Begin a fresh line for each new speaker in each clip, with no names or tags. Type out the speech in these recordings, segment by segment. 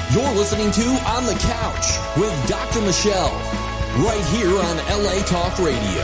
You're listening to On the Couch with Dr. Michelle, right here on LA Talk Radio.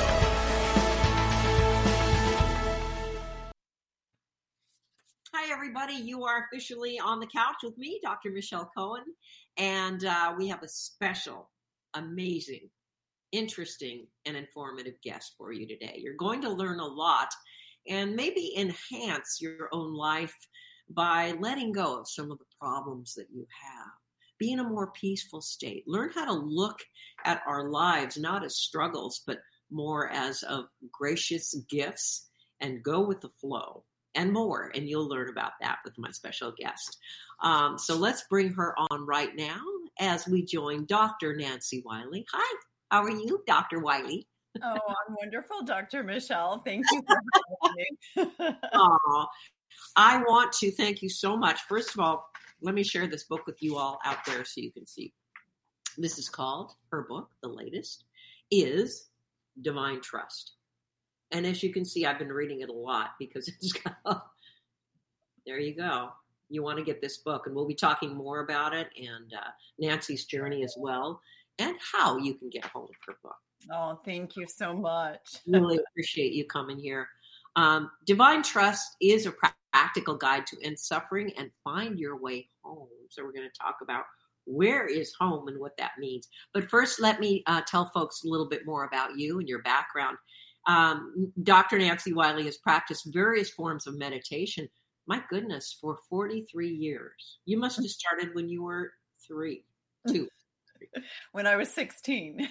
Hi, everybody. You are officially on the couch with me, Dr. Michelle Cohen, and we have a special, amazing, interesting, and informative guest for you today. You're going to learn a lot and maybe enhance your own life by letting go of some of the problems that you have. Be in a more peaceful state. Learn how to look at our lives, not as struggles, but more as of gracious gifts, and go with the flow and more. And you'll learn about that with my special guest. So let's bring her on right now as we join Dr. Nancy Wiley. Hi, how are you, Dr. Wiley?
Oh, I'm wonderful, Dr. Michelle. Thank you for having me.
I want to thank you so much. First of all, let me share this book with you all out there so you can see. This is called, her book, the latest, is Divine Trust. And as you can see, I've been reading it a lot because it's got, there you go. You want to get this book, and we'll be talking more about it and Nancy's journey as well, and how you can get hold of her book.
Oh, thank you so much.
Really appreciate you coming here. Divine Trust is a practical guide to end suffering and find your way home. So we're going to talk about where is home and what that means. But first, let me tell folks a little bit more about you and your background. Dr. Nancy Wiley has practiced various forms of meditation, my goodness, for 43 years. You must have started when you were 2.
When I was 16.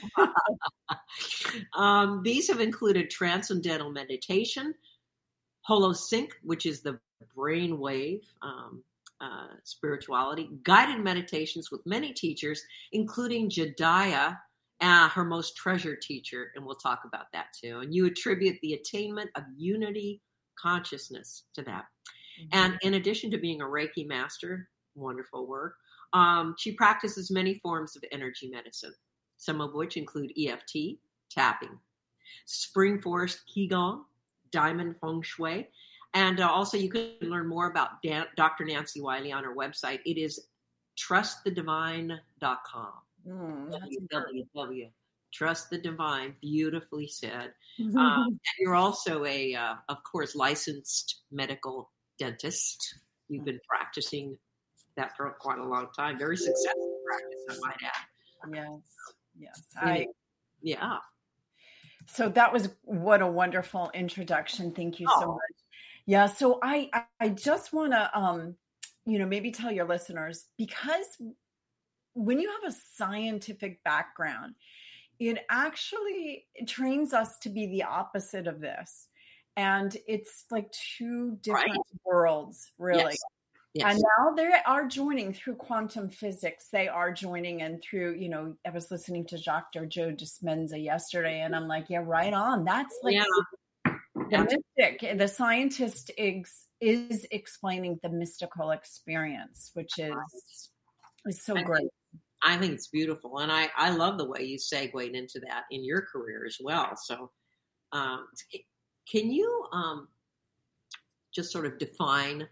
These have included transcendental meditation, Holosync, which is the brainwave spirituality, guided meditations with many teachers, including Jediah, her most treasured teacher, and we'll talk about that too. And you attribute the attainment of unity consciousness to that. Mm-hmm. And in addition to being a Reiki master, wonderful work, she practices many forms of energy medicine, some of which include EFT, tapping, spring forest Qigong, diamond feng shui, and also you can learn more about Dr. Nancy Wiley on her website. It is trustthedivine.com. www.trustthedivine, beautifully said. And you're also a, of course, licensed medical dentist. You've been practicing that for quite a long time. Very successful practice, I might add.
Yes.
Yeah.
So that was, what a wonderful introduction. Thank you so much. Yeah. So I just want to, maybe tell your listeners, because when you have a scientific background, it actually trains us to be the opposite of this. And it's like two different worlds, really. Yes. Yes. And now they are joining through quantum physics. They are joining, and through, I was listening to Dr. Joe Dispenza yesterday, and I'm like, yeah, right on. That's like the mystic. The scientist is explaining the mystical experience, which is so great.
I think it's beautiful. And I love the way you segued into that in your career as well. So can you just sort of define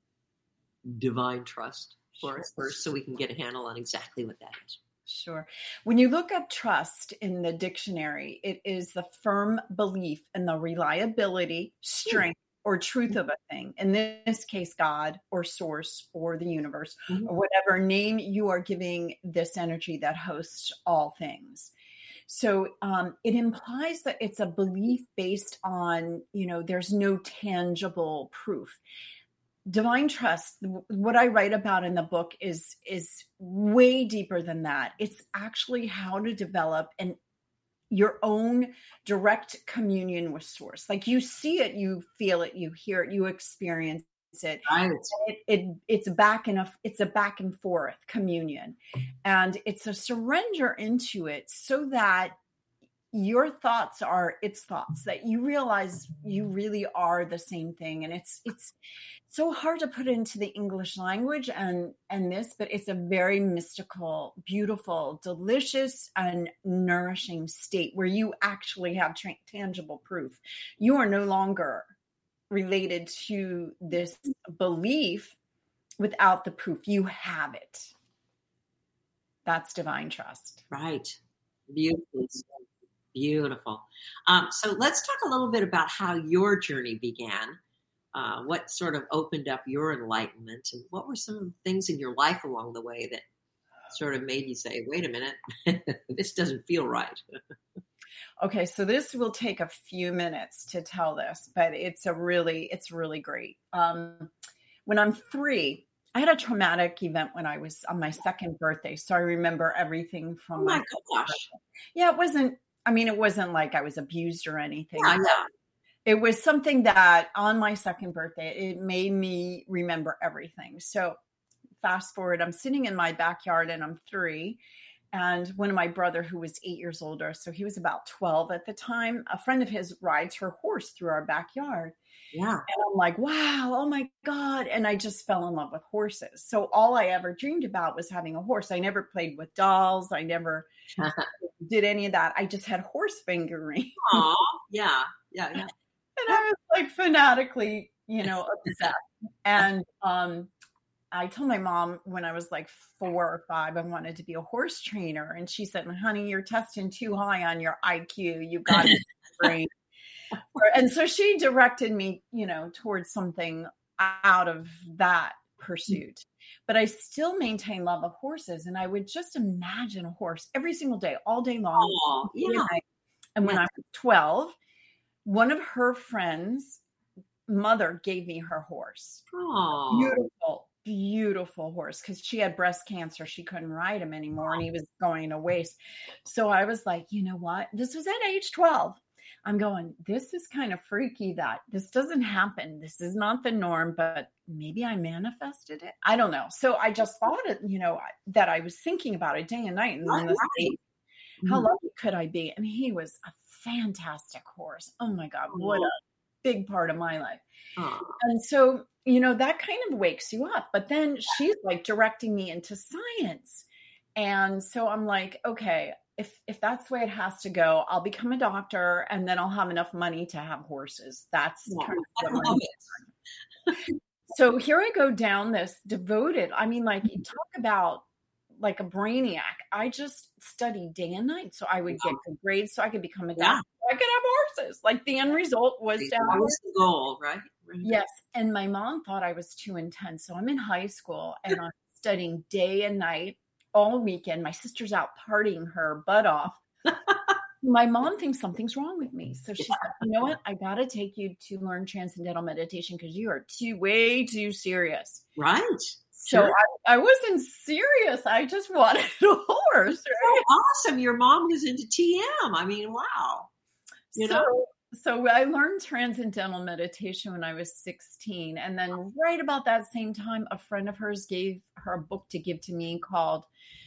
divine trust for us first so we can get a handle on exactly what that is?
Sure. When you look up trust in the dictionary, it is the firm belief in the reliability, strength, or truth of a thing. In this case, God or source or the universe, or whatever name you are giving this energy that hosts all things. So it implies that it's a belief based on, there's no tangible proof. Divine trust, what I write about in the book is way deeper than that. It's actually how to develop your own direct communion with source. Like you see it, you feel it, you hear it, you experience it.
Right.
It's a back and forth communion. And it's a surrender into it so that your thoughts are its thoughts, that you realize you really are the same thing. And it's so hard to put into the English language and this, but it's a very mystical, beautiful, delicious, and nourishing state where you actually have tangible proof. You are no longer related to this belief without the proof. You have it. That's divine trust.
Right. Beautiful. Beautiful. So let's talk a little bit about how your journey began. What sort of opened up your enlightenment, and what were some of the things in your life along the way that sort of made you say, wait a minute, this doesn't feel right?
Okay, so this will take a few minutes to tell this, but it's really great. When I'm 3, I had a traumatic event when I was on my 2nd birthday. So I remember everything from
my gosh.
Birthday. Yeah, it wasn't like I was abused or anything.
Yeah.
It was something that on my 2nd birthday, it made me remember everything. So fast forward, I'm sitting in my backyard and I'm 3. And one of my brother, who was 8 years older, so he was about 12 at the time, a friend of his rides her horse through our backyard.
Yeah.
And I'm like, wow, oh my God. And I just fell in love with horses. So all I ever dreamed about was having a horse. I never played with dolls. I never did any of that. I just had horse fingering.
Aw, yeah.
And I was like fanatically, obsessed. And I told my mom when I was like 4 or 5, I wanted to be a horse trainer. And she said, honey, you're testing too high on your IQ. You've got to brain. And so she directed me, towards something out of that pursuit. But I still maintain love of horses. And I would just imagine a horse every single day, all day long.
Oh, yeah.
And when I was 12, one of her friends' mother gave me her horse.
Oh,
Beautiful horse, because she had breast cancer. She couldn't ride him anymore and he was going to waste. So I was like, you know what? This was at age 12. I'm going, this is kind of freaky that this doesn't happen. This is not the norm, but maybe I manifested it. I don't know. So I just thought it, that I was thinking about it day and night. And then how lucky could I be? And he was a fantastic horse. Oh my God, what a big part of my life. And so, that kind of wakes you up. But then she's like directing me into science. And so I'm like, okay, if that's the way it has to go, I'll become a doctor and then I'll have enough money to have horses. That's kind of what So here I go down this devoted. You talk about like a brainiac. I just studied day and night so I would get good grades so I could become a doctor. I could have horses. Like the end result was
that was the goal, right?
Yes. And my mom thought I was too intense. So I'm in high school and I'm studying day and night all weekend. My sister's out partying her butt off. My mom thinks something's wrong with me. So she's like, you know what? I got to take you to learn transcendental meditation because you are way too serious.
Right.
So sure. I wasn't serious. I just wanted a horse. Right?
Oh, awesome. Your mom was into TM. I mean, wow.
So I learned transcendental meditation when I was 16. And then right about that same time, a friend of hers gave her a book to give to me called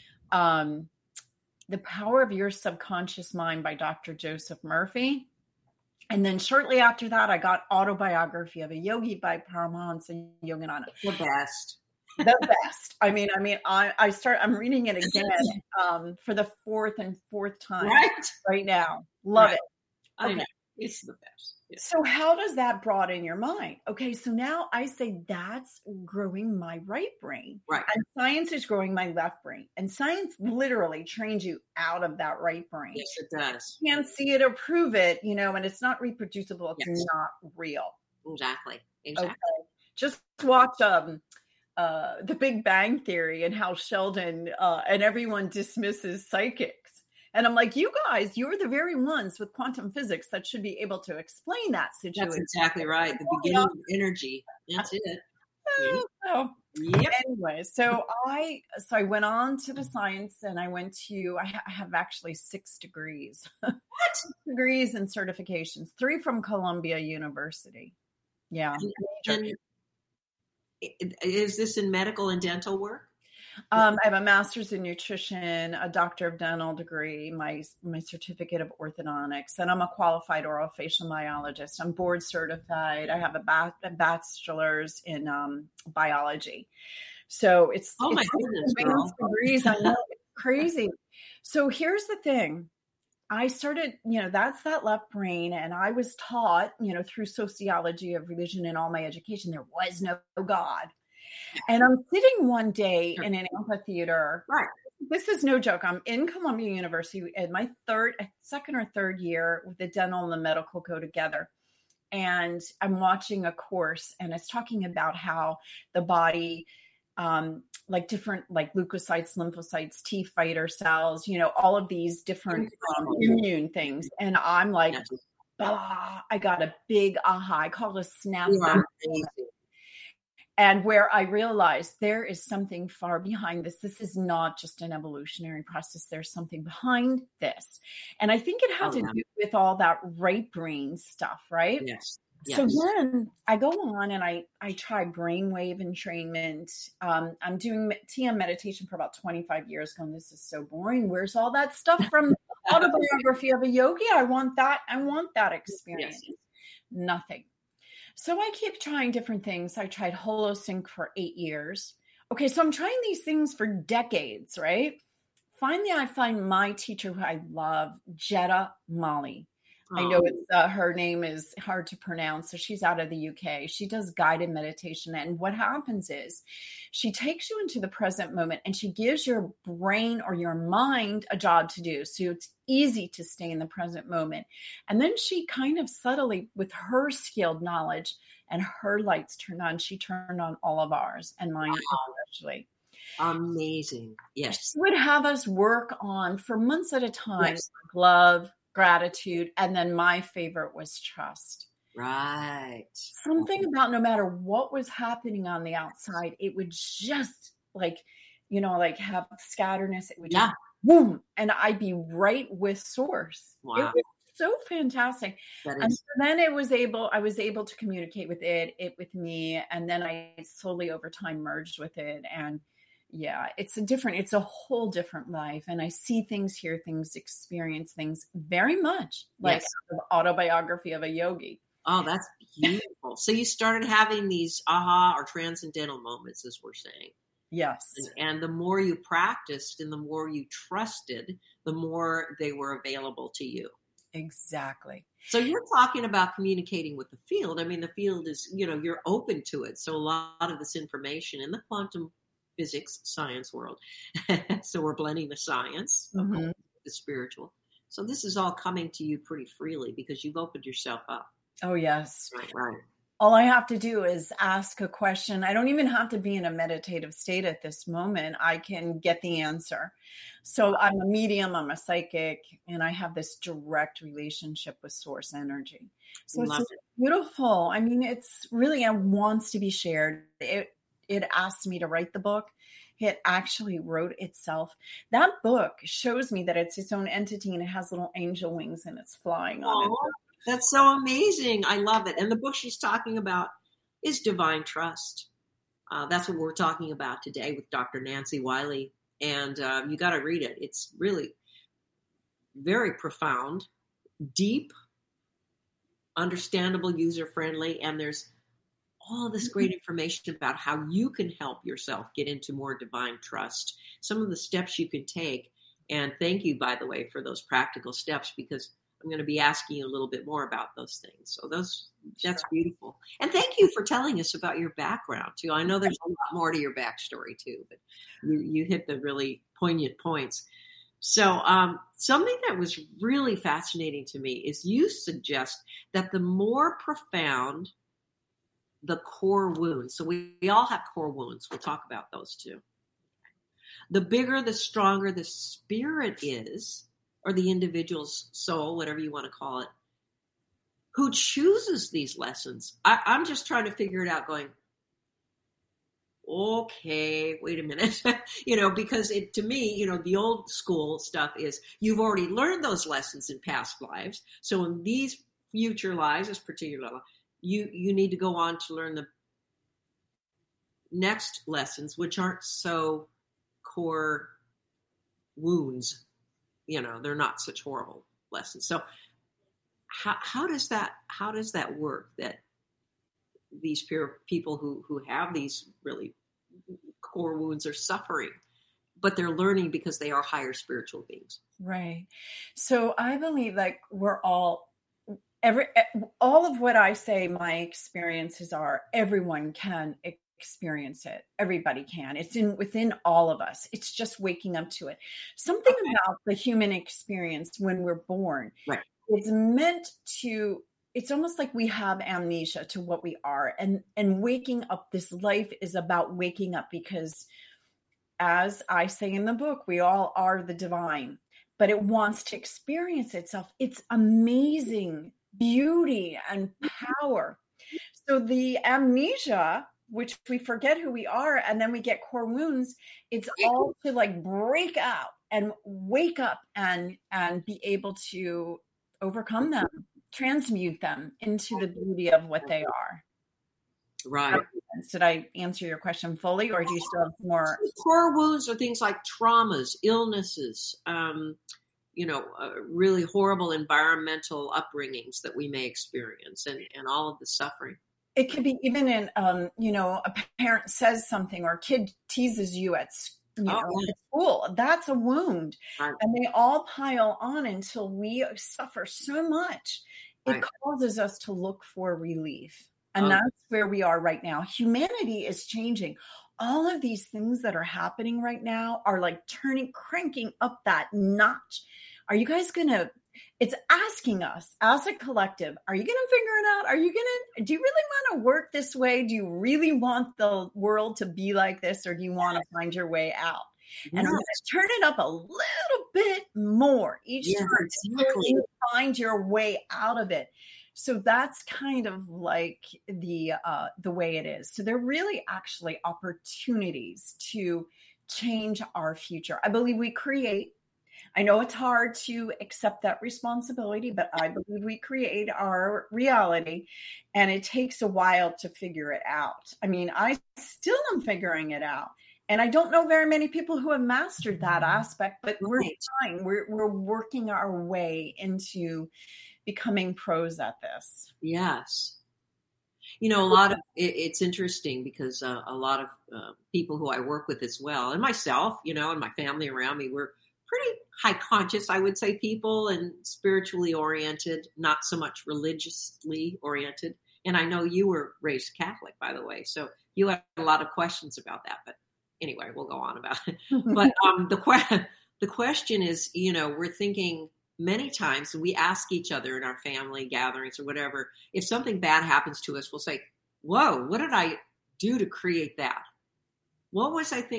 The Power of Your Subconscious Mind by Dr. Joseph Murphy. And then shortly after that, I got Autobiography of a Yogi by Paramahansa Yogananda.
The best.
The best. I'm reading it again for the fourth time right now. Love it.
Okay. I know. It's the best. Yeah.
So how does that broaden your mind? Okay, so now I say that's growing my right brain.
Right.
And science is growing my left brain. And science literally trains you out of that right brain.
Yes, it does.
You can't see it or prove it, and it's not reproducible. It's not real.
Exactly.
Okay. Just watch The Big Bang Theory and how Sheldon and everyone dismisses psychics. And I'm like, you guys, you're the very ones with quantum physics that should be able to explain that situation.
That's exactly right. The beginning of energy. That's it.
Anyway, so I went on to the science and I went to, I have actually 6 degrees.
What?
Degrees and certifications, 3 from Columbia University. Yeah.
And is this in medical and dental work?
I have a master's in nutrition, a doctor of dental degree, my certificate of orthodontics, and I'm a qualified orofacial myologist. I'm board certified. I have a bachelor's in biology. So it's
my goodness, girl.
Degrees. I know, it's crazy. So here's the thing. I started, that's that left brain. And I was taught, through sociology of religion and all my education, there was no God. And I'm sitting one day in an amphitheater, this is no joke. I'm in Columbia University in my second or third year with the dental and the medical go together. And I'm watching a course and it's talking about how the body, like different, like leukocytes, lymphocytes, T fighter cells, all of these different immune things. And I'm like, I got a big aha. I call it a snap. And where I realized there is something far behind this. This is not just an evolutionary process. There's something behind this. And I think it had to do with all that right brain stuff, right?
Yes.
So then I go on and I try brainwave entrainment. I'm doing TM meditation for about 25 years going, this is so boring. Where's all that stuff from Autobiography of a Yogi? I want that experience. Yes. Nothing. So I keep trying different things. I tried HoloSync for 8 years. Okay, so I'm trying these things for decades, right? Finally, I find my teacher who I love, Jetta Molly. I know her name is hard to pronounce. So she's out of the UK. She does guided meditation. And what happens is she takes you into the present moment and she gives your brain or your mind a job to do. So it's easy to stay in the present moment. And then she kind of subtly, with her skilled knowledge and her lights turned on, she turned on all of ours and mine especially.
Amazing. Yes.
She would have us work on for months at a time, love, gratitude, and then my favorite was trust.
Right.
Something about no matter what was happening on the outside, it would just like have scatterness. It would just boom, and I'd be right with source.
Wow.
It was so fantastic. And so then I was able to communicate with it with me, and then I slowly over time merged with it. And yeah, it's a whole different life. And I see things, hear things, experience things very much like the Autobiography of a Yogi.
Oh, that's beautiful. So you started having these aha or transcendental moments, as we're saying.
Yes.
And the more you practiced and the more you trusted, the more they were available to you.
Exactly.
So you're talking about communicating with the field. I mean, the field is, you're open to it. So a lot of this information in the quantum physics science world. So we're blending the science, the spiritual. So this is all coming to you pretty freely because you've opened yourself up.
Oh, yes.
Right.
All I have to do is ask a question. I don't even have to be in a meditative state at this moment. I can get the answer. So I'm a medium, I'm a psychic, and I have this direct relationship with source energy. So it's beautiful. I mean, it's really, it wants to be shared. It asked me to write the book. It actually wrote itself. That book shows me that it's its own entity and it has little angel wings and it's flying on it.
That's so amazing. I love it. And the book she's talking about is Divine Trust. That's what we're talking about today with Dr. Nancy Wiley. And you got to read it. It's really very profound, deep, understandable, user-friendly, and there's all this great information about how you can help yourself get into more divine trust, some of the steps you can take. And thank you, by the way, for those practical steps, because I'm going to be asking you a little bit more about those things. So that's beautiful. And thank you for telling us about your background too. I know there's a lot more to your backstory too, but you hit the really poignant points. So something that was really fascinating to me is you suggest that the more profound the core wounds, so we all have core wounds. We'll talk about those too. The bigger, the stronger the spirit is, or the individual's soul, whatever you want to call it, who chooses these lessons. I'm just trying to figure it out going, okay, wait a minute, because to me, the old school stuff is you've already learned those lessons in past lives. So in these future lives, this particular life, you need to go on to learn the next lessons, which aren't so core wounds. They're not such horrible lessons. So how does that work, that these people who have these really core wounds are suffering, but they're learning because they are higher spiritual beings?
Right. So I believe we're all of what I say my experiences are, everyone can experience it. Everybody can. It's within all of us. It's just waking up to it. Something about the human experience when we're born.
Right.
It's meant to, it's almost like we have amnesia to what we are. And waking up, this life is about waking up, because as I say in the book, we all are the divine, but it wants to experience itself. It's amazing beauty and power. So the amnesia, which we forget who we are, and then we get core wounds, it's all to like break out and wake up and be able to overcome them, transmute them into the beauty of what they are.
Right.
Did I answer your question fully, or do you still have more?
Core wounds are things like traumas, illnesses, really horrible environmental upbringings that we may experience, and all of the suffering.
It could be even in, a parent says something, or a kid teases you at school. That's a wound. Right. And they all pile on until we suffer so much. It causes us to look for relief. And that's where we are right now. Humanity is changing. All of these things that are happening right now are like cranking up that notch. Are you guys it's asking us as a collective, are you going to figure it out? Do you really want to work this way? Do you really want the world to be like this? Or do you want to find your way out? And let's turn it up a little bit more each time until you find your way out of it. So that's kind of like the way it is. So they're really actually opportunities to change our future. I believe we create. I know it's hard to accept that responsibility, but I believe we create our reality, and it takes a while to figure it out. I mean, I still am figuring it out. And I don't know very many people who have mastered that aspect, but we're trying. We're working our way into becoming pros at this.
Yes. It's interesting because a lot of people who I work with as well, and myself, and my family around me, we're pretty high conscious, I would say, people, and spiritually oriented, not so much religiously oriented. And I know you were raised Catholic, by the way, so you have a lot of questions about that. But anyway, we'll go on about it. But the question is, we're thinking many times, we ask each other in our family gatherings or whatever, if something bad happens to us, we'll say, whoa, what did I do to create that? What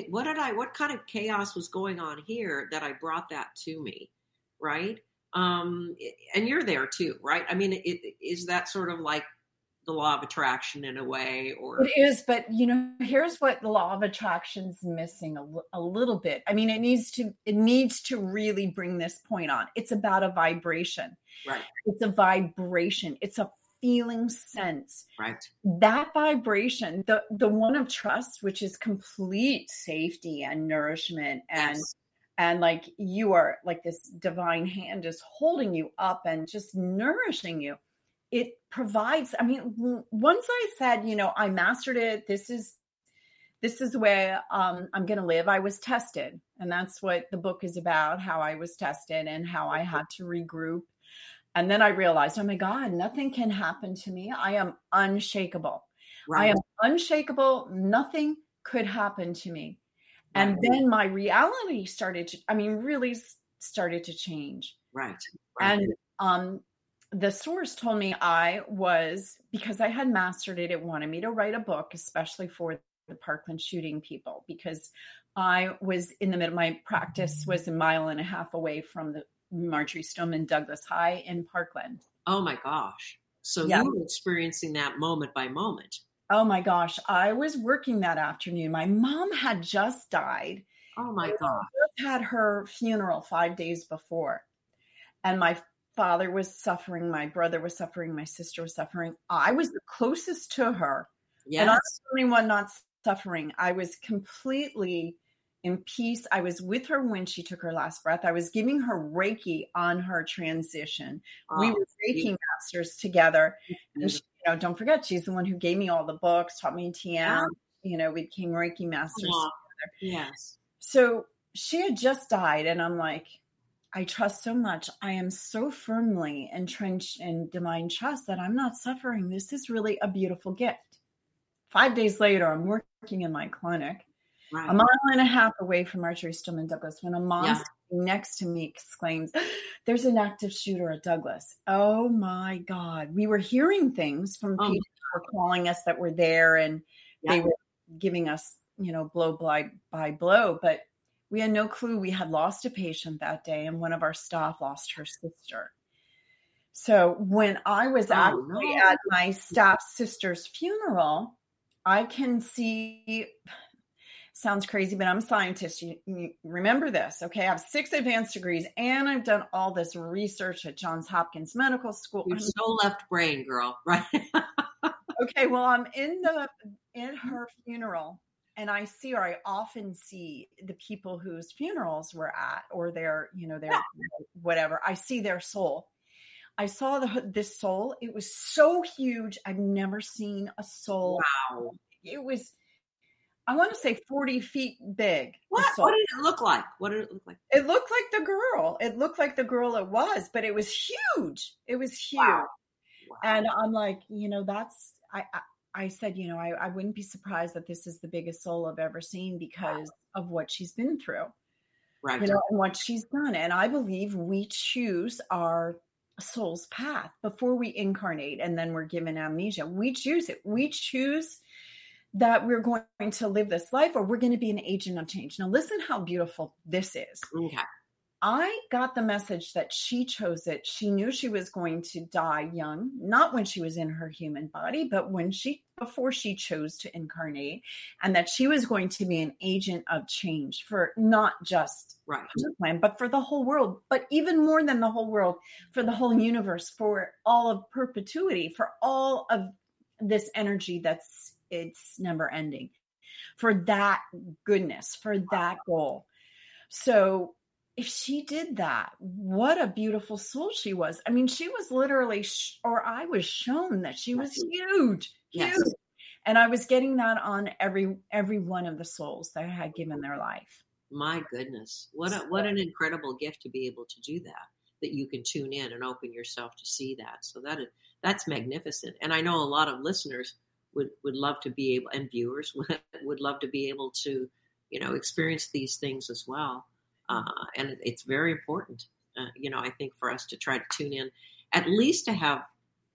kind of chaos was going on here that I brought that to me? Right. And you're there too, right? I mean, is that sort of like the law of attraction in a way, or?
It is, but here's what the law of attraction's missing a little bit. I mean, it needs to really bring this point on. It's about a vibration.
Right.
It's a vibration. It's a feeling sense.
Right.
That vibration, the one of trust, which is complete safety and nourishment, and like you are, like this divine hand is holding you up and just nourishing you. It provides, I mean, once I said, I mastered it, this is the way I'm going to live. I was tested. And that's what the book is about, how I was tested and how I had to regroup. And then I realized, oh my God, nothing can happen to me. I am unshakable. Right. I am unshakable. Nothing could happen to me. Right. And then my reality really started to change.
Right.
And, the source told me because I had mastered it, it wanted me to write a book, especially for the Parkland shooting people, because I was in the middle, my practice was 1.5 miles away from the Marjory Stoneman Douglas High in Parkland.
Oh my gosh. So you were experiencing that moment by moment.
Oh my gosh. I was working that afternoon. My mom had just died.
Oh my gosh.
I just had her funeral 5 days before. And my father was suffering. My brother was suffering. My sister was suffering. I was the closest to her. Yes. And I was the only one not suffering. I was completely in peace. I was with her when she took her last breath. I was giving her Reiki on her transition. We were Reiki masters together. And she, don't forget, she's the one who gave me all the books, taught me TM. We became Reiki masters together.
Yes.
So she had just died. And I'm like, I trust so much. I am so firmly entrenched in divine trust that I'm not suffering. This is really a beautiful gift 5 days later, I'm working in my clinic,
Right.
a mile and a half away from Marjory Stoneman Douglas, when a mom
Yeah.
next to me exclaims, "There's an active shooter at Douglas." Oh my God. We were hearing things from people who were calling us that were there, and they were giving us, blow by blow, but we had no clue. We had lost a patient that day, and one of our staff lost her sister. So when I was actually at my staff's sister's funeral, I can see, sounds crazy, but I'm a scientist. You remember this, okay? I have 6 advanced degrees, and I've done all this research at Johns Hopkins Medical School.
You're so left brain, girl, right?
Okay, well, I'm in her funeral, and I often see the people whose funerals we're at, or their whatever. I see their soul. I saw this soul. It was so huge. I've never seen a soul.
Wow.
It was, I want to say 40 feet big.
What did it look like?
It looked like the girl. It looked like the girl it was, but it was huge. It was huge. Wow. And I'm like, I said, I wouldn't be surprised that this is the biggest soul I've ever seen because of what she's been through.
Right.
And what she's done. And I believe we choose our soul's path before we incarnate, and then we're given amnesia. We choose it. We choose that we're going to live this life, or we're going to be an agent of change. Now, listen how beautiful this is.
Okay.
I got the message that she chose it. She knew she was going to die young, not when she was in her human body, but before she chose to incarnate, and that she was going to be an agent of change for not just her plan, but for the whole world, but even more than the whole world, for the whole universe, for all of perpetuity, for all of this energy it's never ending, for that goodness, for that goal. So if she did that, what a beautiful soul she was. I mean, she was literally, I was shown that she was huge. And I was getting that on every one of the souls that I had given their life.
My goodness. What an incredible gift to be able to do that you can tune in and open yourself to see that. So that's magnificent. And I know a lot of listeners would love to be able, and viewers would love to be able to, experience these things as well. And it's very important, I think, for us to try to tune in, at least to have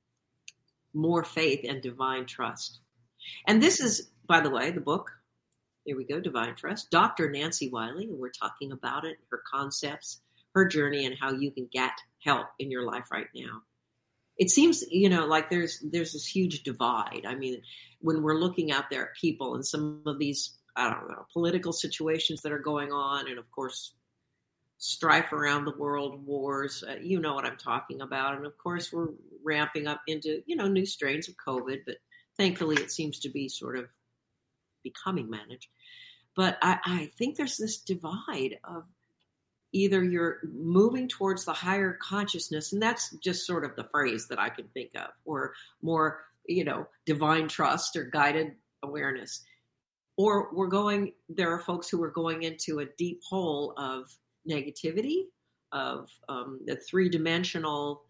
more faith and divine trust. And this is, by the way, the book. Here we go, Divine Trust. Dr. Nancy Wiley, and we're talking about it, her concepts, her journey, and how you can get help in your life right now. It seems, like there's this huge divide. I mean, when we're looking out there at people and some of these, political situations that are going on, and of course, strife around the world, wars, you know what I'm talking about. And of course, we're ramping up into, new strains of COVID, but thankfully it seems to be sort of becoming managed. But I think there's this divide of either you're moving towards the higher consciousness, and that's just sort of the phrase that I can think of, or more, divine trust or guided awareness. Or there are folks who are going into a deep hole of negativity, of the 3-dimensional,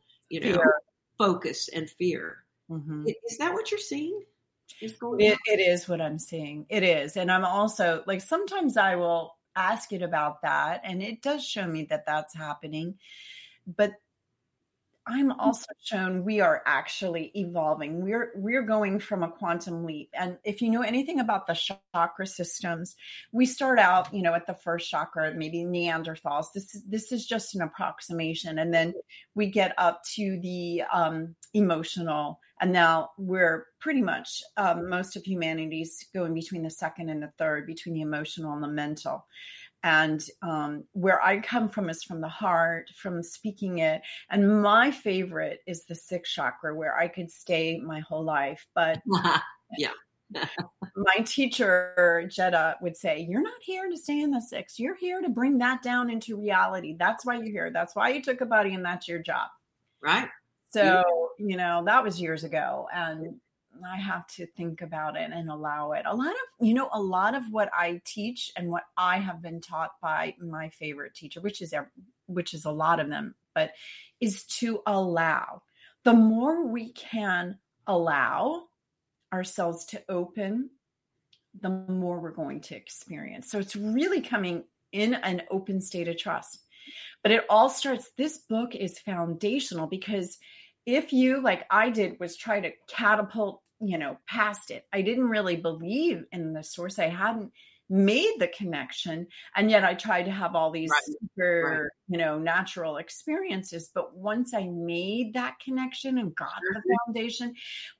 focus and fear. Mm-hmm. Is that what you're seeing?
It is what I'm seeing. It is. And I'm also like, sometimes I will ask it about that, and it does show me that that's happening. But I'm also shown we are actually evolving. We're going from a quantum leap. And if you know anything about the chakra systems, we start out, at the first chakra, maybe Neanderthals. This is just an approximation. And then we get up to the emotional. And now we're pretty much, most of humanity's going between the second and the third, between the emotional and the mental. And where I come from is from the heart, from speaking it. And my favorite is the 6th chakra, where I could stay my whole life. But
yeah,
my teacher, Jetta, would say, you're not here to stay in the 6th. You're here to bring that down into reality. That's why you're here. That's why you took a body, and that's your job.
Right.
So, that was years ago. And I have to think about it and allow it. A lot of what I teach and what I have been taught by my favorite teacher, which is a lot of them, but is to allow. The more we can allow, ourselves to open, the more we're going to experience. So it's really coming in an open state of trust. But it all starts, this book is foundational, because if you, like I did, was try to catapult, past it. I didn't really believe in the source. I hadn't made the connection. And yet I tried to have all these super, natural experiences. But once I made that connection and got the foundation,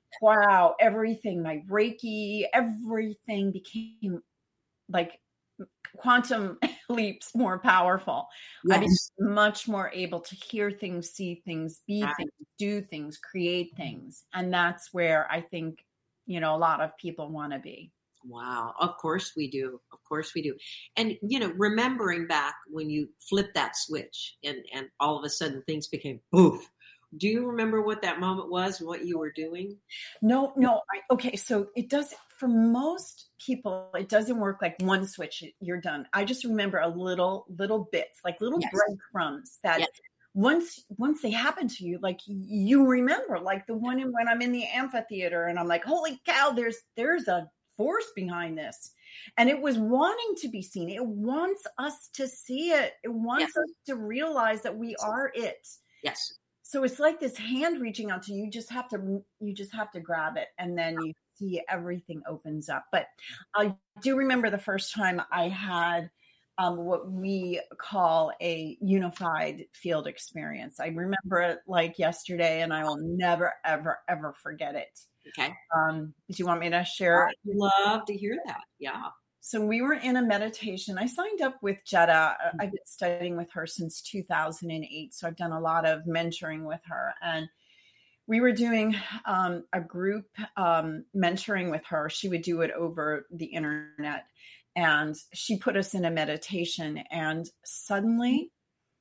wow, everything, my Reiki, everything became like quantum leaps more powerful. Yes. I was much more able to hear things, see things, be things, do things, create things. And that's where I think, a lot of people want to be.
Wow. Of course we do. Of course we do. And, remembering back when you flipped that switch and all of a sudden things became poof. Do you remember what that moment was and what you were doing?
No. Okay. So it does, for most people, it doesn't work like one switch, you're done. I just remember a little bits, like little breadcrumbs that once they happen to you, like you remember, like the one when I'm in the amphitheater and I'm like, holy cow, there's a force behind this. And it was wanting to be seen. It wants us to see it. It wants us to realize that we are it.
Yes.
So it's like this hand reaching out to you. You just have to grab it, and then you see everything opens up. But I do remember the first time I had what we call a unified field experience. I remember it like yesterday, and I will never, ever, ever forget it.
Okay.
Do you want me to share?
I'd love to hear that. Yeah.
So we were in a meditation. I signed up with Jetta. I've been studying with her since 2008. So I've done a lot of mentoring with her. And we were doing a group mentoring with her. She would do it over the internet. And she put us in a meditation. And suddenly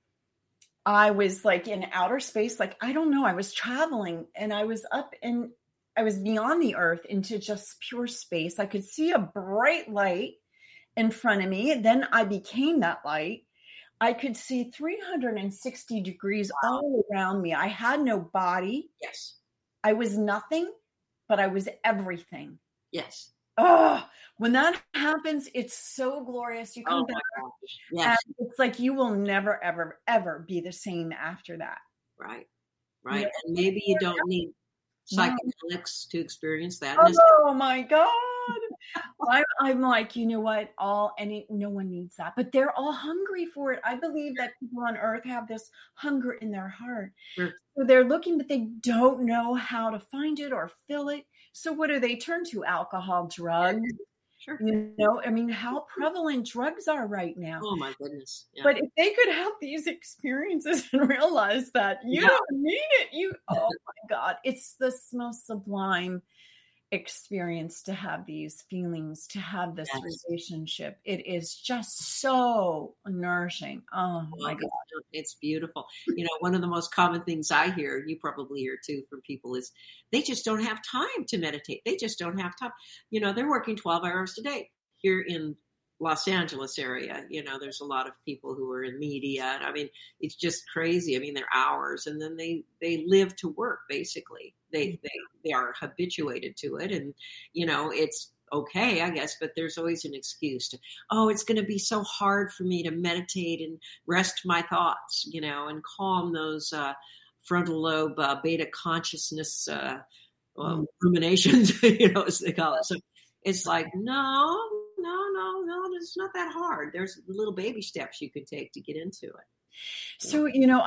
I was like in outer space. Like, I don't know. I was traveling and I was up in I was beyond the earth into just pure space. I could see a bright light in front of me. Then I became that light. I could see 360 degrees all around me. I had no body.
Yes.
I was nothing, but I was everything.
Yes.
Oh, when that happens, it's so glorious. You come back.
Yes.
And it's like you will never, ever, ever be the same after that.
Right. Right. Yeah. And maybe you don't need psychedelics to experience that.
Oh my God. I'm like, you know what? No one needs that, but they're all hungry for it. I believe that people on earth have this hunger in their heart.
Sure.
So they're looking, but they don't know how to find it or fill it. So what do they turn to? Alcohol, drugs.
Sure.
How prevalent drugs are right now.
Oh my goodness. Yeah.
But if they could have these experiences and realize that you don't need it, oh my God, it's the most sublime experience to have these feelings, to have this relationship. It is just so nourishing. Oh my God.
It's beautiful. One of the most common things I hear, you probably hear too from people, is they just don't have time to meditate. They just don't have time. They're working 12 hours a day here in Los Angeles area. There's a lot of people who are in media. I mean, it's just crazy. I mean, they're hours, and then they live to work. Basically, they are habituated to it, and it's okay, I guess. But there's always an excuse to, it's going to be so hard for me to meditate and rest my thoughts, and calm those frontal lobe beta consciousness ruminations, as they call it. So it's like no, it's not that hard. There's little baby steps you could take to get into it.
So,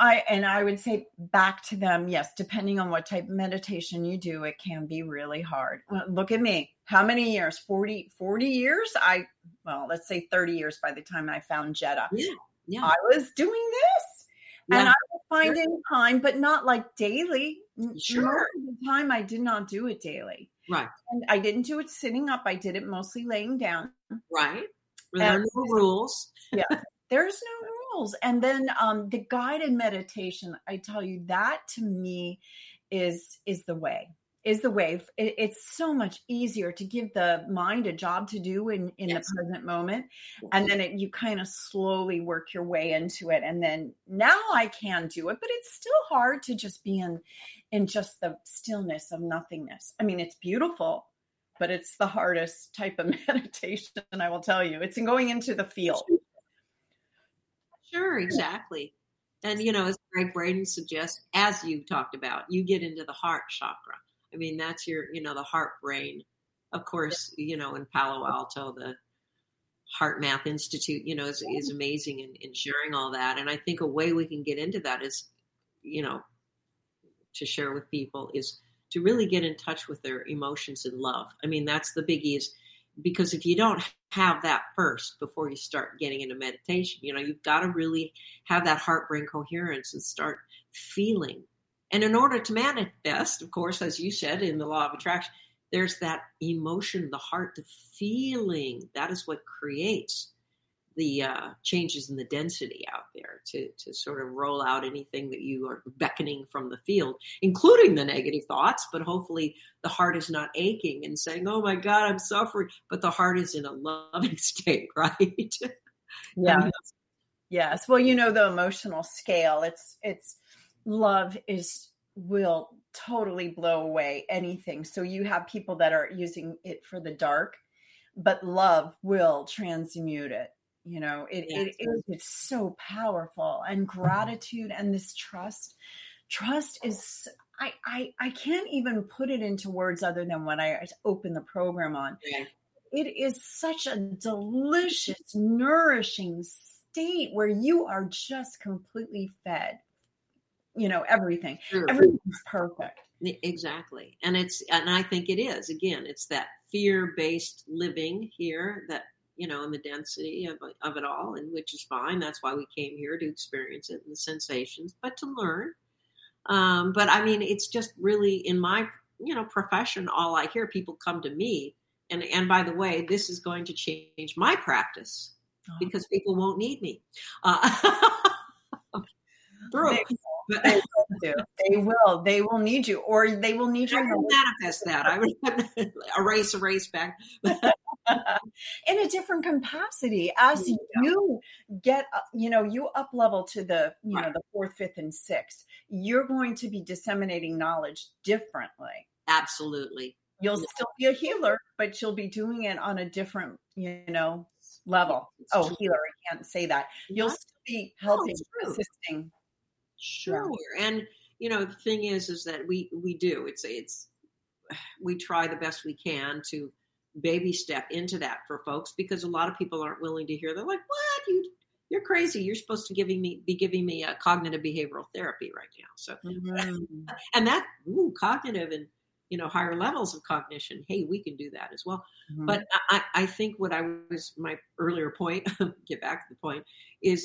I would say back to them, yes, depending on what type of meditation you do, it can be really hard. Look at me. How many years? 40 years? Let's say 30 years by the time I found Jetta.
Yeah.
I was doing this. Yeah. And I was finding time, but not like daily.
Sure.
Most of the time I did not do it daily.
Right.
And I didn't do it sitting up. I did it mostly laying down.
Right. There are no rules.
Yeah. There's no rules. And then the guided meditation, I tell you, that to me is the way. It's so much easier to give the mind a job to do in the present moment. And then you kind of slowly work your way into it. And then now I can do it, but it's still hard to just be in just the stillness of nothingness. I mean, it's beautiful, but it's the hardest type of meditation, I will tell you. It's in going into the field.
Sure, exactly. And, as Greg Braden suggests, as you talked about, you get into the heart chakra. I mean, that's your, the heart brain. Of course, in Palo Alto, the Heart Math Institute, is amazing in sharing all that. And I think a way we can get into that is, to share with people is to really get in touch with their emotions and love. I mean, that's the biggie, is because if you don't have that first before you start getting into meditation, you've got to really have that heart-brain coherence and start feeling. And in order to manifest, of course, as you said, in the law of attraction, there's that emotion, the heart, the feeling. That is what creates the changes in the density out there to sort of roll out anything that you are beckoning from the field, including the negative thoughts. But hopefully the heart is not aching and saying, oh my God, I'm suffering. But the heart is in a loving state, right?
Yeah. Yes. Well, the emotional scale, it's love will totally blow away anything. So you have people that are using it for the dark, but love will transmute it. It's so powerful, and gratitude and this trust is, I can't even put it into words other than when I open the program on. Yeah. It is such a delicious, nourishing state where you are just completely fed, everything. Sure. Everything's perfect.
Exactly. And I think it is, again, it's that fear-based living here that, in the density of it all, and which is fine. That's why we came here, to experience it and the sensations, but to learn. But I mean, it's just really in my, profession, all I hear, people come to me. And by the way, this is going to change my practice because people won't need me.
They will need you, or they will need you.
I will manifest that. I would erase back.
In a different capacity as you get, you up level to the, right, the 4th, 5th, and 6th, you're going to be disseminating knowledge differently.
Absolutely.
You'll still be a healer, but you'll be doing it on a different, level. Healer, I can't say that. You'll still be helping, assisting.
Sure. Yeah. And, the thing is that we do, we try the best we can to baby step into that for folks, because a lot of people aren't willing to hear. They're like, what? You're crazy. You're supposed to be giving me a cognitive behavioral therapy right now. So, and that cognitive and, higher levels of cognition, hey, we can do that as well. Mm-hmm. But I think my earlier point, get back to the point, is,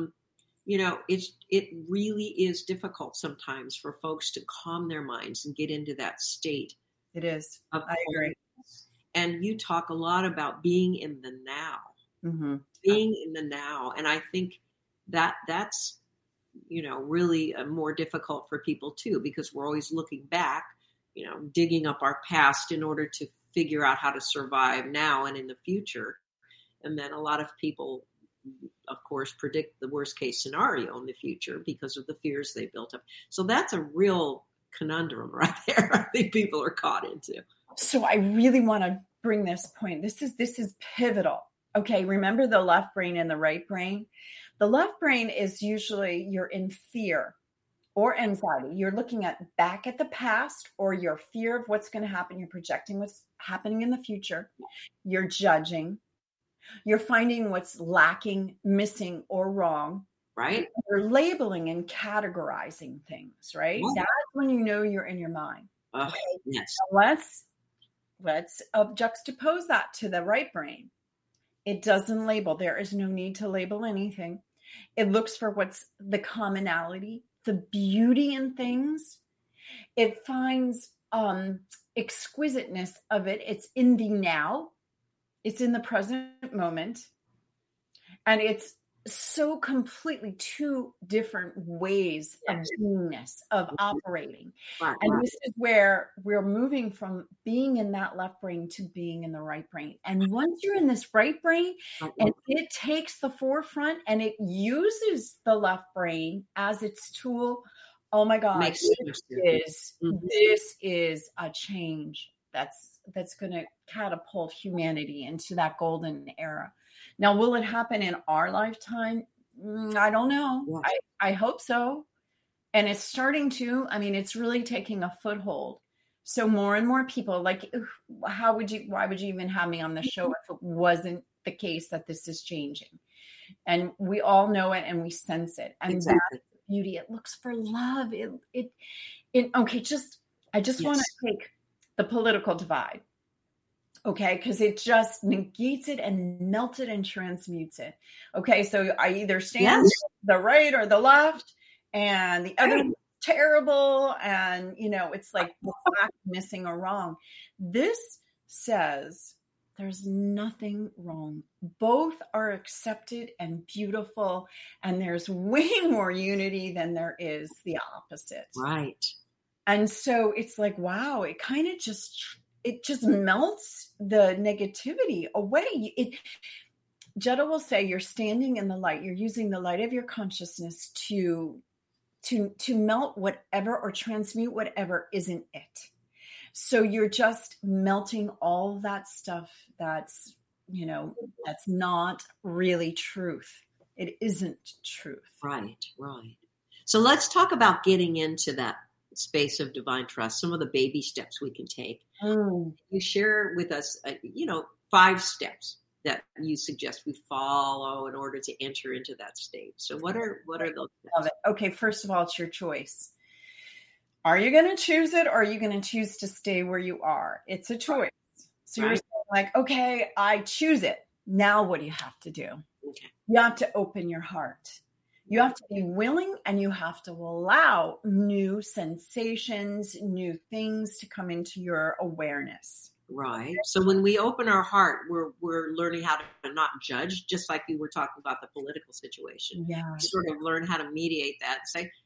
it really is difficult sometimes for folks to calm their minds and get into that state.
It is. I agree.
And you talk a lot about being in the now, being in the now. And I think that's, really more difficult for people too, because we're always looking back, digging up our past in order to figure out how to survive now and in the future. And then a lot of people, of course, predict the worst case scenario in the future because of the fears they built up. So that's a real conundrum right there. I think people are caught into.
So I really want to bring this point. This is pivotal. Okay. Remember the left brain and the right brain. The left brain is usually you're in fear or anxiety. You're looking back at the past, or your fear of what's going to happen. You're projecting what's happening in the future. You're judging. You're finding what's lacking, missing, or wrong.
Right.
You're labeling and categorizing things, right? Yeah. That's when you're in your mind.
Okay. Yes.
Now let's juxtapose that to the right brain. It doesn't label. There is no need to label anything. It looks for what's the commonality, the beauty in things. It finds exquisiteness of it. It's in the now. It's in the present moment. And it's so completely two different ways of beingness, of operating. Right, and this is where we're moving from being in that left brain to being in the right brain. And once you're in this right brain, and it takes the forefront and it uses the left brain as its tool, oh my God, this is a change. that's going to catapult humanity into that golden era. Now, will it happen in our lifetime? I don't know. Yeah. I hope so. And it's starting to, I mean, it's really taking a foothold. So more and more people, like, why would you even have me on the show if it wasn't the case that this is changing? And we all know it and we sense it. And exactly. That's beauty. It looks for love. I just want to take the political divide. Okay. Cause it just negates it and melts it and transmutes it. Okay. So I either stand the right or the left, and the other terrible. And, it's like the fact missing or wrong. This says there's nothing wrong. Both are accepted and beautiful. And there's way more unity than there is the opposite.
Right.
And so it's like, wow, it kind of just melts the negativity away. Jetta will say you're standing in the light. You're using the light of your consciousness to melt whatever or transmute whatever isn't it. So you're just melting all that stuff that's not really truth. It isn't truth.
Right. So let's talk about getting into that space of divine trust, some of the baby steps we can take. You share with us, 5 steps that you suggest we follow in order to enter into that state. So what are those steps?
Love it. Okay, first of all, it's your choice. Are you going to choose it, or are you going to choose to stay where you are? It's a choice. So you're saying like, okay, I choose it. Now what do you have to do?
Okay.
You have to open your heart. You have to be willing, and you have to allow new sensations, new things to come into your awareness.
Right. So when we open our heart, we're learning how to not judge, just like you were talking about the political situation.
Yeah.
We sort of learn how to mediate that and say,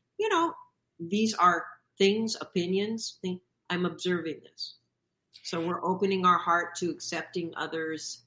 these are things, opinions. I'm observing this. So we're opening our heart to accepting others'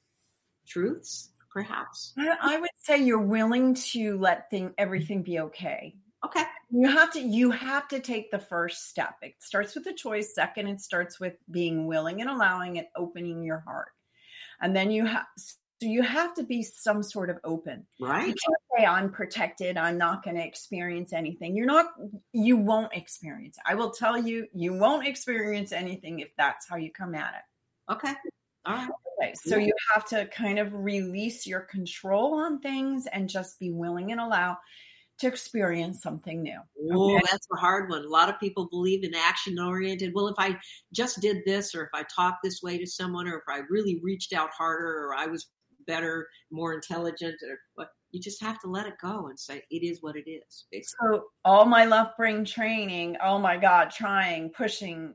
truths, perhaps.
I would say you're willing to let everything be okay.
Okay.
You have to take the first step. It starts with a choice. Second, it starts with being willing and allowing and opening your heart. And then you have to be some sort of open.
Right.
You can't say I'm protected. I'm not going to experience anything. You won't experience it. I will tell you, you won't experience anything if that's how you come at it.
Okay. All right.
Okay. So you have to kind of release your control on things and just be willing and allow to experience something new.
Oh, that's a hard one. A lot of people believe in action-oriented. Well, if I just did this, or if I talked this way to someone, or if I really reached out harder, or I was better, more intelligent, or what, you just have to let it go and say, it is what it is. Basically.
So all my left brain training, oh my God, trying, pushing,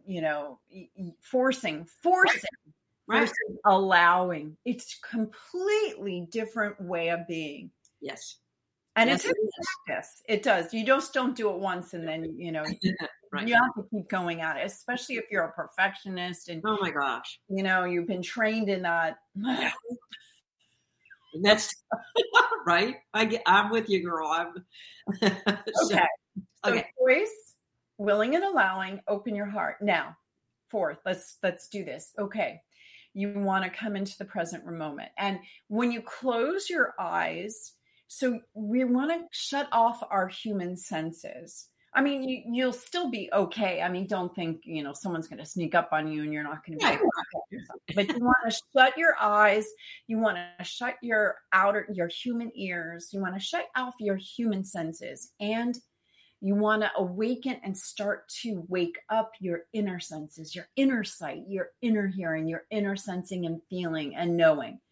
forcing,
right.
Allowing. It's a completely different way of being.
Yes.
And it's a practice. It does. You just don't do it once and then,
right.
You have to keep going at it, especially if you're a perfectionist and,
oh my gosh,
you've been trained in that.
And that's right. I'm with you, girl.
Okay. So choice, willing and allowing, open your heart. Now, 4th, let's do this. Okay. You want to come into the present moment. And when you close your eyes, so we want to shut off our human senses. I mean, you'll still be okay. I mean, don't think, someone's going to sneak up on you and you're not going to be okay. But you want to shut your eyes. You want to shut your human ears. You want to shut off your human senses. And you want to awaken and start to wake up your inner senses, your inner sight, your inner hearing, your inner sensing and feeling and knowing.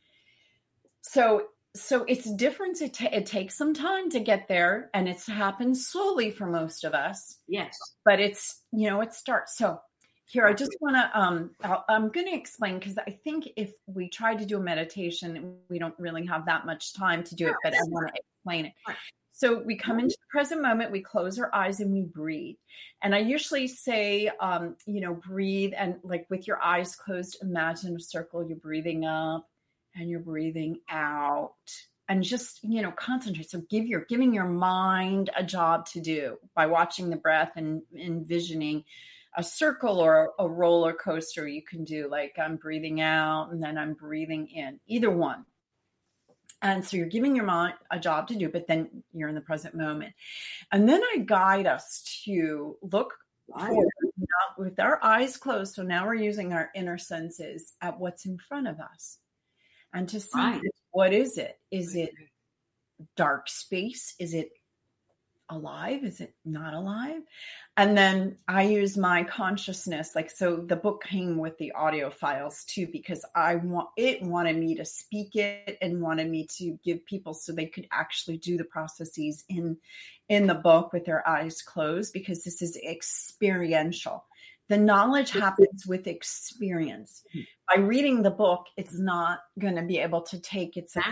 So it's different. It takes some time to get there, and it's happened slowly for most of us.
Yes.
But it's, it starts. So here, I just want to, I'm going to explain, because I think if we try to do a meditation, we don't really have that much time to do it, but I want to explain it. So we come into the present moment, we close our eyes and we breathe. And I usually say, breathe, and like with your eyes closed, imagine a circle. You're breathing up and you're breathing out, and just, concentrate. So giving your mind a job to do by watching the breath and envisioning a circle or a roller coaster. You can do like I'm breathing out and then I'm breathing in, either one. And so you're giving your mind a job to do, but then you're in the present moment. And then I guide us to look forward with our eyes closed. So now we're using our inner senses at what's in front of us. And to see, what is it? Is it dark space? Is it alive? Is it not alive? And then I use my consciousness, like, so the book came with the audio files too, because it wanted me to speak it and wanted me to give people so they could actually do the processes in the book with their eyes closed, because this is experiential. The knowledge happens with experience. By reading the book, it's not going to be able to take its effect.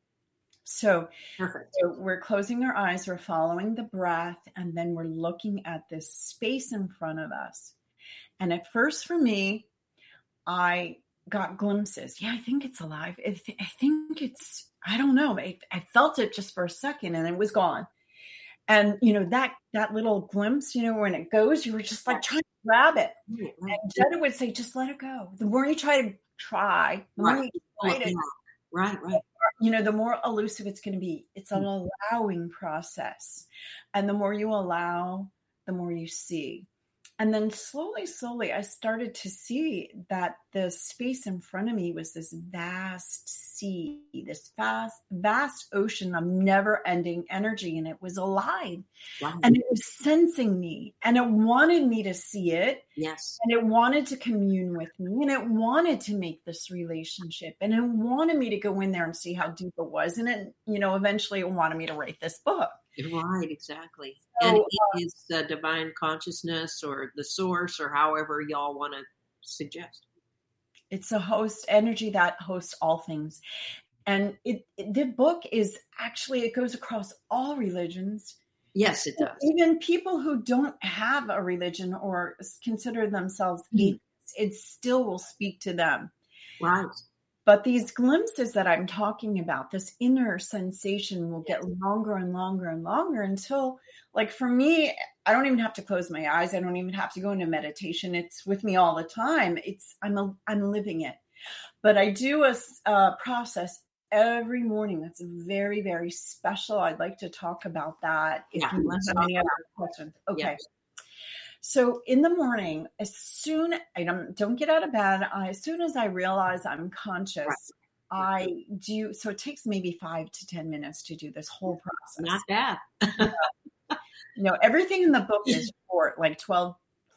So we're closing our eyes, we're following the breath, and then we're looking at this space in front of us. And at first for me, I got glimpses. Yeah, I think it's alive. I think it's, I don't know. I felt it just for a second and it was gone. And, that little glimpse, when it goes, you were just like trying to grab it. And Jetta would say, just let it go. The more you try, the more you fight it.
Right.
The more elusive it's going to be. It's an allowing process. And the more you allow, the more you see. And then slowly, I started to see that the space in front of me was this vast sea, this vast ocean of never-ending energy, and it was alive. Wow. And it was sensing me, and it wanted me to see it.
Yes.
And it wanted to commune with me, and it wanted to make this relationship, and it wanted me to go in there and see how deep it was. And it, eventually it wanted me to write this book.
Right, exactly. And it is the divine consciousness or the source or however y'all want to suggest.
It's a host energy that hosts all things. And the book is actually, it goes across all religions.
Yes, it does.
Even people who don't have a religion or consider themselves atheists, it still will speak to them.
Right.
But these glimpses that I'm talking about, this inner sensation will get longer and longer and longer until, like for me, I don't even have to close my eyes. I don't even have to go into meditation. It's with me all the time. I'm living it. But I do a process every morning that's very, very special. I'd like to talk about that if you have any other questions. Okay. Yes. So in the morning, as soon I don't get out of bed, as soon as I realize I'm conscious, I do. So it takes maybe 5 to 10 minutes to do this whole process.
Not bad.
Everything in the book is short, like 12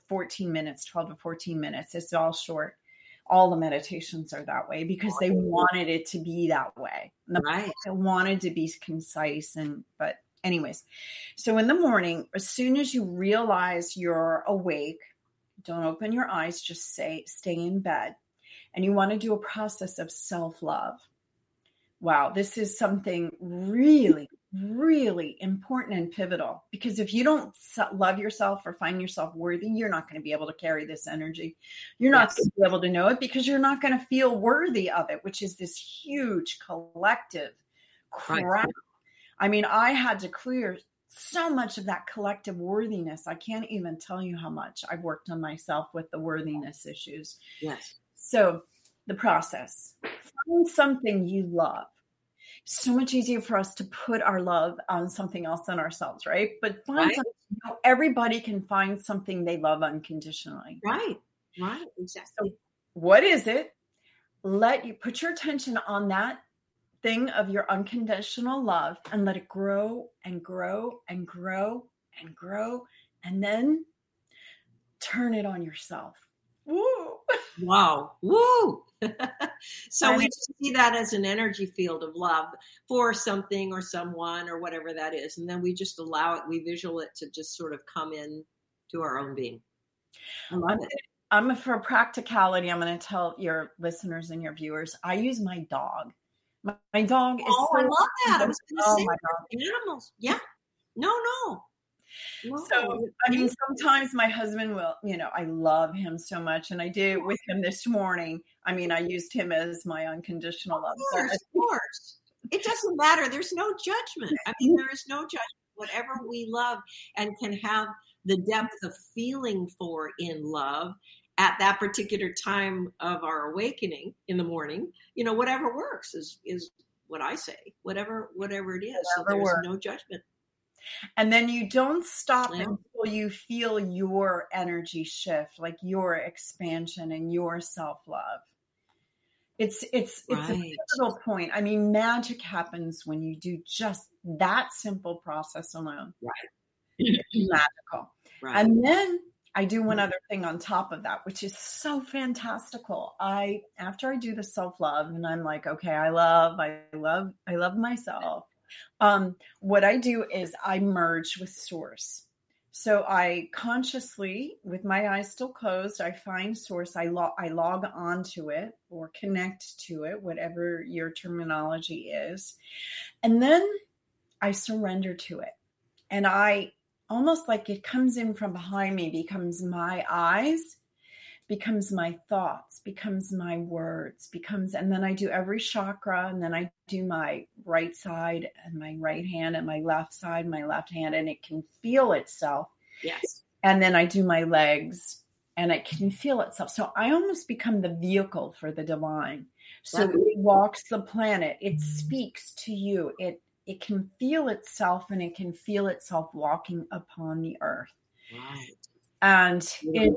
to 14 minutes. It's all short. All the meditations are that way because they wanted it to be that way. They wanted to be concise but anyways, so in the morning, as soon as you realize you're awake, don't open your eyes, just stay in bed. And you want to do a process of self-love. Wow, this is something really, really important and pivotal, because if you don't love yourself or find yourself worthy, you're not going to be able to carry this energy. You're not going to be able to know it because you're not going to feel worthy of it, which is this huge collective crap. Right. I mean, I had to clear so much of that collective worthiness. I can't even tell you how much I've worked on myself with the worthiness issues.
Yes.
So the process, find something you love. So much easier for us to put our love on something else than ourselves, right? But find something, everybody can find something they love unconditionally.
Right. Exactly.
So what is it? Let you put your attention on that thing of your unconditional love and let it grow and grow and grow and grow, and then turn it on yourself. Woo!
Wow. Woo! So we just see that as an energy field of love for something or someone or whatever that is. And then we just allow it, we visual it to just sort of come in to our own being. I love it.
For practicality, I'm going to tell your listeners and your viewers, I use my dog. My dog is
I love that. I was going to say animals. Yeah. No.
So, I mean, sometimes my husband will, I love him so much. And I did with him this morning. I mean, I used him as my unconditional love.
Of course. It doesn't matter. There's no judgment. I mean, there is no judgment. Whatever we love and can have the depth of feeling for in love at that particular time of our awakening in the morning, whatever works is what I say, whatever it is. So there's no judgment.
And then you don't stop until you feel your energy shift, like your expansion and your self-love. It's a pivotal point. I mean, magic happens when you do just that simple process alone.
Right.
It's magical. Right. And then I do one other thing on top of that, which is so fantastical. After I do the self-love and I'm like, okay, I love myself. What I do is I merge with source. So I consciously, with my eyes still closed, I find source. I log onto it or connect to it, whatever your terminology is. And then I surrender to it. And I almost like it comes in from behind me, becomes my eyes, becomes my thoughts, becomes my words, and then I do every chakra, and then I do my right side and my right hand and my left side, my left hand, and it can feel itself.
Yes.
And then I do my legs and it can feel itself. So I almost become the vehicle for the divine. So it walks the planet. It speaks to you. It can feel itself, and it can feel itself walking upon the earth.
Right.
And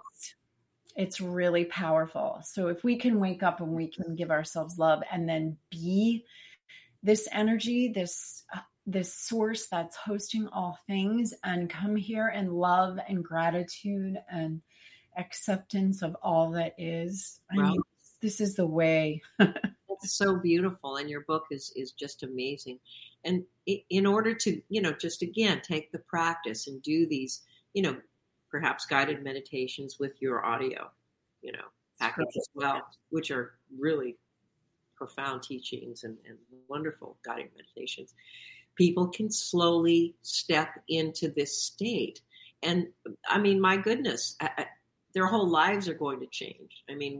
it's really powerful. So if we can wake up and we can give ourselves love and then be this energy, this source that's hosting all things, and come here in love and gratitude and acceptance of all that is. I mean, this is the way.
It's so beautiful. And your book is just amazing. And in order to, just again, take the practice and do these, perhaps guided meditations with your audio, package as well, which are really profound teachings and wonderful guided meditations. People can slowly step into this state. And I mean, my goodness, their whole lives are going to change. I mean,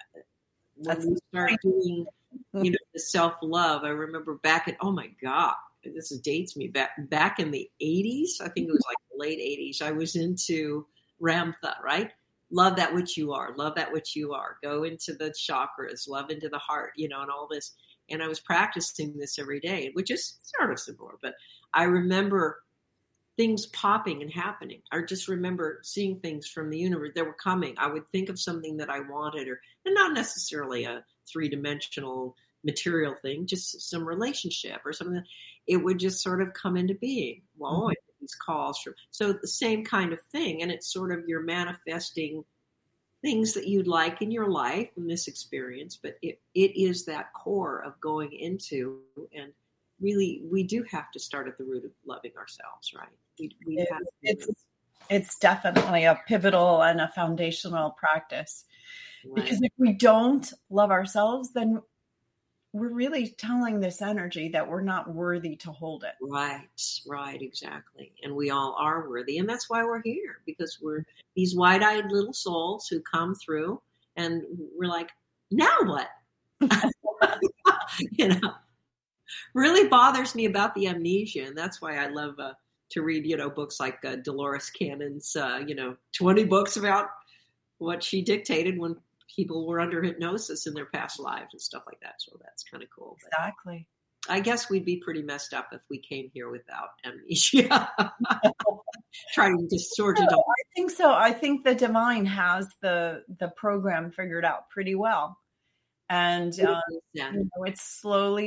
when we start doing, the self-love, I remember back at, oh my God, this dates me back in the 80s. I think it was like the late 80s. I was into Ramtha, right? Love that which you are. Love that which you are. Go into the chakras, love into the heart, and all this. And I was practicing this every day, which is sort of similar. But I remember things popping and happening. I just remember seeing things from the universe that were coming. I would think of something that I wanted, and not necessarily a three-dimensional material thing, just some relationship or something. It would just sort of come into being. Well, I get these calls from, so the same kind of thing. And it's sort of you're manifesting things that you'd like in your life in this experience, but it is that core of going into, and really, we do have to start at the root of loving ourselves, right?
It's definitely a pivotal and a foundational practice. Right. Because if we don't love ourselves, then we're really telling this energy that we're not worthy to hold it.
Right, exactly. And we all are worthy. And that's why we're here, because we're these wide-eyed little souls who come through, and we're like, now what? Really bothers me about the amnesia. And that's why I love to read, books like Dolores Cannon's, 20 books about what she dictated when people were under hypnosis in their past lives and stuff like that. So that's kind of cool.
Exactly.
But I guess we'd be pretty messed up if we came here without amnesia. Trying to sort it out.
I think so. I think the divine has the program figured out pretty well. And it's slowly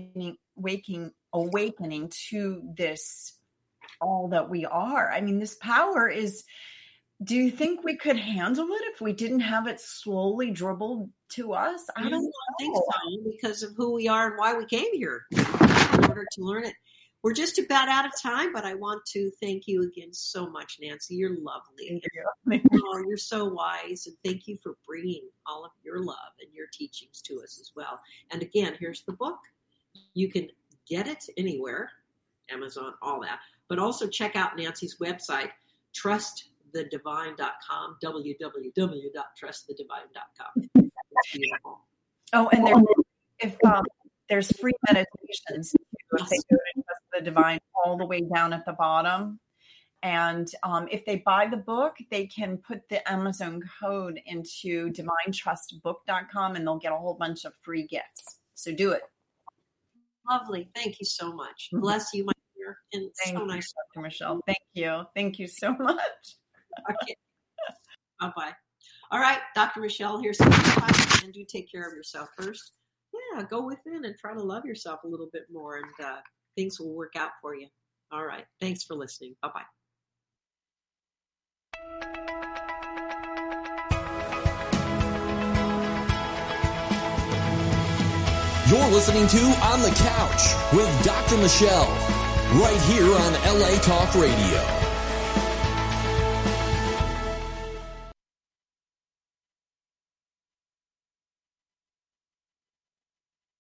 awakening to this, all that we are. I mean, this power is, do you think we could handle it if we didn't have it slowly dribbled to us? I don't
think so, because of who we are and why we came here in order to learn it. We're just about out of time, but I want to thank you again so much, Nancy. You're lovely. Thank you. You're so wise, and thank you for bringing all of your love and your teachings to us as well. And again, here's the book. You can get it anywhere, Amazon, all that, but also check out Nancy's website, trustthedivine.com, www.trustthedivine.com. It's beautiful.
Oh, and there's free meditations if they go to Trust the Divine all the way down at the bottom. And if they buy the book, they can put the Amazon code into divinetrustbook.com and they'll get a whole bunch of free gifts. So do it.
Lovely. Thank you so much. Bless you, my dear. And
Thank
so
you,
nice.
Dr. Michelle. Thank you. Thank you so much.
Okay. Bye-bye. All right, Dr. Michelle, here's some advice, and you take care of yourself first. Yeah, go within and try to love yourself a little bit more, and things will work out for you. All right. Thanks for listening. Bye-bye.
You're listening to On the Couch with Dr. Michelle, right here on LA Talk Radio.